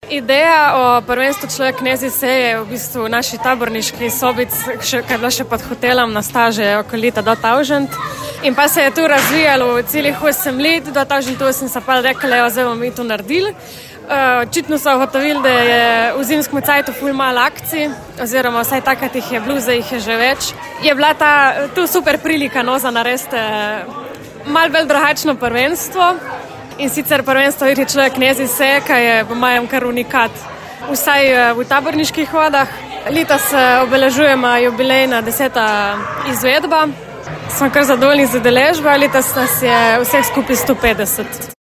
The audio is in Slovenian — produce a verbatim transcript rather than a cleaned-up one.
Ideja o prvenstvu Človek knezi se je v bistvu v naši taborniški sobic, še, kaj je bila še pod hotelom na staže okoli leta dva tisoč. In pa se je tu razvijalo celih osem let, dva tisoč osem so pa rekli, da bomo mi to naredili. Očitno so ugotovili, da je v zimskem cajtu ful malo akcij, oziroma vsaj takrat jih je bilo, zdaj jih je že več. Je bila ta tu super prilika, no, za narediti malo bolj drugačno prvenstvo. In sicer prvenstvo je Človek knezi se, ki je po mojem kar unikat, vsaj v taborniških vodah. Letos obeležujemo jubilejna deseta izvedba. Smo kar zadovoljni z udeležbo, letos nas je vseh skupaj sto petdeset.